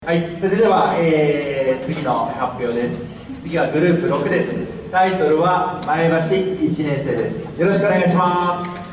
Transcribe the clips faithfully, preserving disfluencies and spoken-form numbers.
はい、それでは、えー、次の発表です。次はグループろくです。タイトルは前橋いちねん生です。よろしくお願いします。よ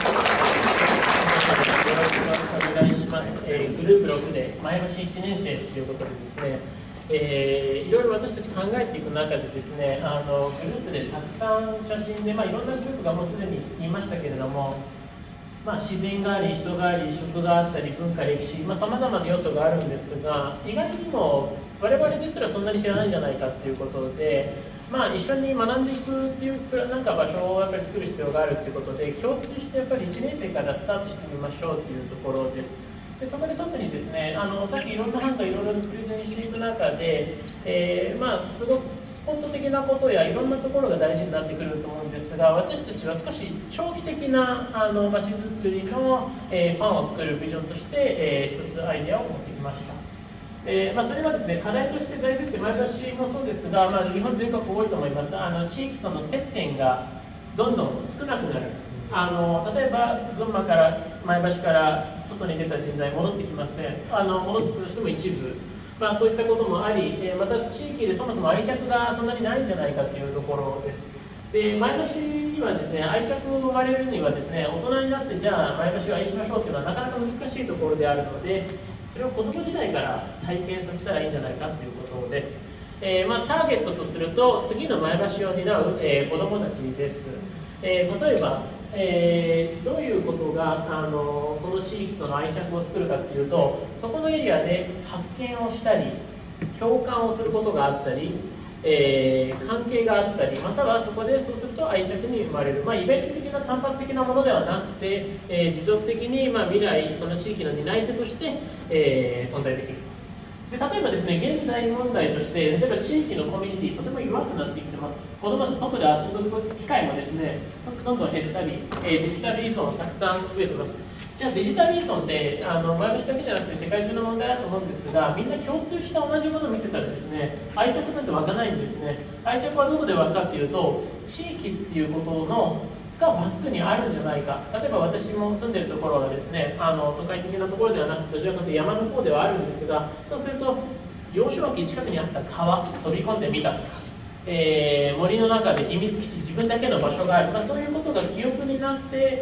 ろしくお願いします。えー、グループろくで前橋いちねん生ということでですね、えー、いろいろ私たち考えていく中でですね、あのグループでたくさん写真で、まあ、いろんなグループがもうすでに言いましたけれども、まあ、自然があり、人があり、食があったり、文化、歴史、さまざ、まな要素があるんですが、意外にも我々ですらそんなに知らないんじゃないかということで、まあ、一緒に学んでいくっていうなんか場所をやっぱり作る必要があるということで、共通してやっぱりいちねん生からスタートしてみましょうというところです。でそこで特にですね、あのさっきいろんな班がいろいろプレゼンしていく中で、えー、まあすごくスポット的なことやいろんなところが大事になってくると思うんですが、私たちは少し長期的なあの街づくりの、えー、ファンを作るビジョンとして、えー、一つアイデアを持ってきました。えーまあ、それはですね、課題として大前提、前橋もそうですが、まあ、日本全国多いと思います。あの地域との接点がどんどん少なくなる。あの例えば群馬から前橋から外に出た人材戻ってきません。あの戻ってきたとしても一部、まあ、そういったこともあり、えー、また地域でそもそも愛着がそんなにないんじゃないかというところです。で前橋にはですね、愛着が生まれるにはですね、大人になってじゃあ前橋を愛しましょうというのはなかなか難しいところであるので、それを子ども時代から体験させたらいいんじゃないかということです。えーまあ、ターゲットとすると次の前橋を担う、えー、子どもたちです。えー、例えばえー、どういうことがあのその地域との愛着を作るかっていうと、そこのエリアで発見をしたり共感をすることがあったり、えー、関係があったり、またはそこでそうすると愛着に生まれる、まあ、イベント的な単発的なものではなくて、えー、持続的に、まあ、未来その地域の担い手として、えー、存在できる。で例えばですね、現代問題として、例えば地域のコミュニティとても弱くなってきてます。子どもたち外で遊ぶ機会もですね、どんどん減ったり、えー、デジタル依存たくさん増えてます。じゃあデジタル依存ってあの前橋だけじゃなくて世界中の問題だと思うんですが、みんな共通した同じものを見てたらですね、愛着なんて湧かないんですね。愛着はどこで湧くかっていうと、地域っていうことのがバックにあるんじゃないか。例えば私も住んでるところがですね、あの都会的なところではなくて、どちらかというと山の方ではあるんですが、そうすると幼少期近くにあった川飛び込んでみたとか、えー、森の中で秘密基地、自分だけの場所がある、まあ、そういうことが記憶になって、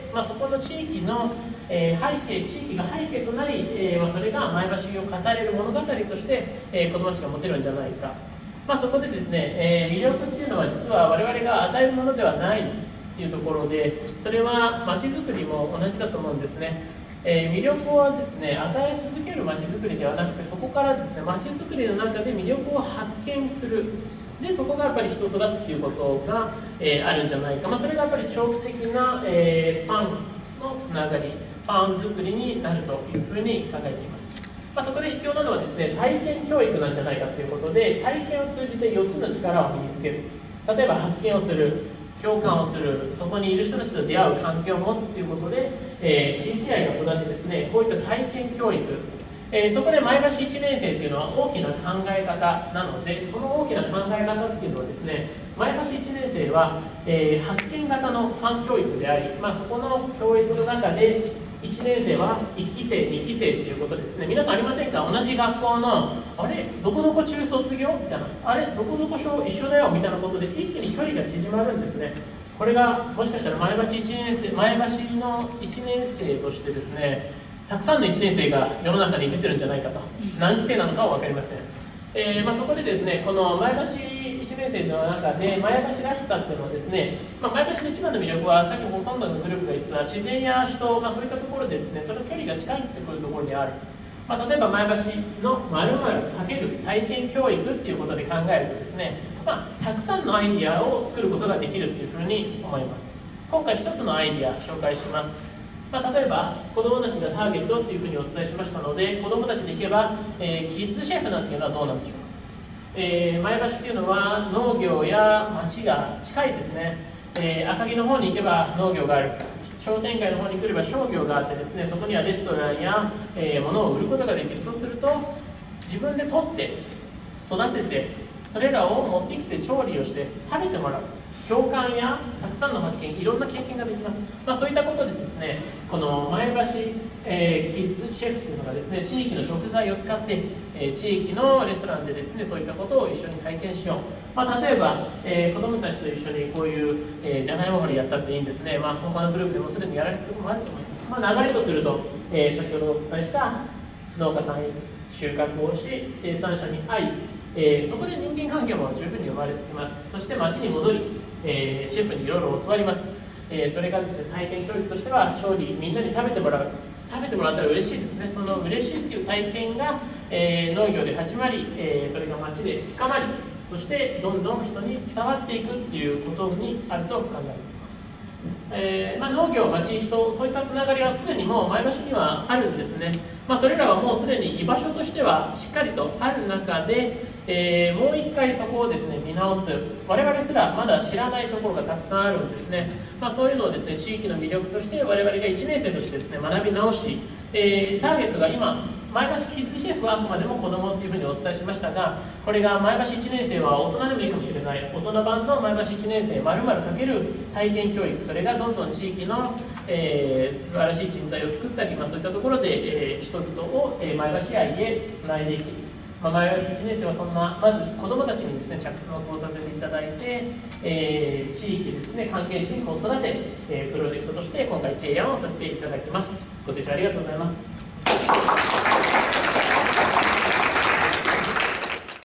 まあ、そこの地域の、えー、背景地域が背景となり、えーまあ、それが前橋を語れる物語として、えー、子どもたちが持てるんじゃないか。まあ、そこでですね、えー、魅力っていうのは実は我々が与えるものではないっていうところで、それは街づくりも同じだと思うんですね。えー、魅力はですね、与え続ける街づくりではなくて、そこからですね、街づくりの中で魅力を発見する。で、そこがやっぱり人と育つということが、えー、あるんじゃないか。まあ、それがやっぱり長期的な、えー、ファンのつながり、ファン作りになるというふうに考えています。まあ、そこで必要なのはですね、体験教育なんじゃないかということで、体験を通じてよっつの力を身につける。例えば発見をする、共感をする、そこにいる人たちと出会う関係を持つということで、えー、地域愛が育ちですね、こういった体験教育、えー、そこで前橋いちねん生というのは大きな考え方なので、その大きな考え方っていうのはですね、前橋いちねん生は、えー、発見型のファン教育であり、まあ、そこの教育の中でいちねん生はいっき生にき生ということでですね、皆さんありませんか？同じ学校のあれどこどこ中卒業みたいな、あれどこどこ小一緒だよみたいなことで一気に距離が縮まるんですね。これがもしかしたら前橋いちねん生前橋のいちねん生としてですね、たくさんのいちねん生が世の中に出てるんじゃないかと。何期生なのかは分かりません。えーまあ、そこでですね、この前橋いちねん生の中で前橋らしさっていうのはですね、まあ、前橋の一番の魅力はさっきほとんどのグループが言ってた自然や人、まあ、そういったところでですね、その距離が近いってくるところである。まあ、例えば前橋の〇〇×体験教育っていうことで考えるとですね、まあ、たくさんのアイディアを作ることができるっていうふうに思います。今回一つのアイディア紹介します。まあ、例えば子どもたちがターゲットっていうふうにお伝えしましたので、子どもたちでいけば、えー、キッズシェフなんていうのはどうなんでしょうか。えー、前橋っていうのは農業や町が近いですね。えー、赤城の方に行けば農業がある、商店街の方に来れば商業があってですね、そこにはレストランや、えー、物を売ることができる。そうすると自分で取って育てて、それらを持ってきて調理をして食べてもらう、共感やたくさんの発見、いろんな経験ができます。まあ、そういったことでですね、この前橋えー、キッズシェフというのがですね、地域の食材を使って、えー、地域のレストランでですね、そういったことを一緒に体験しよう。まあ、例えば、えー、子どもたちと一緒にこういう、えー、じゃがいも掘りやったっていいんですね。まあ、他のグループでもすでにやられているところもあると思います。まあ、流れとすると、えー、先ほどお伝えした農家さんへ収穫をし、生産者に会い、えー、そこで人間関係も十分に生まれてきます。そして町に戻り、えー、シェフにいろいろ教わります。えー、それがですね、体験教育としては調理、みんなに食べてもらう。食べてもらったら嬉しいですね。その嬉しいっていう体験が、えー、農業で始まり、えー、それが町で深まり、そしてどんどん人に伝わっていくっていうことにあると考えています。えーまあ、農業、町、人、そういったつながりはすでにもう前橋にはあるんですね。まあ、それらはもうすでに居場所としてはしっかりとある中で、えー、もう一回そこをですね見直す、我々すらまだ知らないところがたくさんあるんですね。まあ、そういうのをですね地域の魅力として我々がいちねん生としてですね学び直し、えー、ターゲットが今前橋キッズシェフはあくまでも子どもっていうふうにお伝えしましたが、これが前橋いちねん生は大人でもいいかもしれない、大人版の前橋いちねん生まるまるかける体験教育、それがどんどん地域の、えー、素晴らしい人材を作ったり、まあ、そういったところで、えー、人々を、えー、前橋愛へつないでいき、まあ、前橋いちねん生はそんなまず子どもたちにですね着目をさせていただいて、えー、地域ですね関係地域を育て、えー、プロジェクトとして今回提案をさせていただきます。ご清聴ありがとうございます。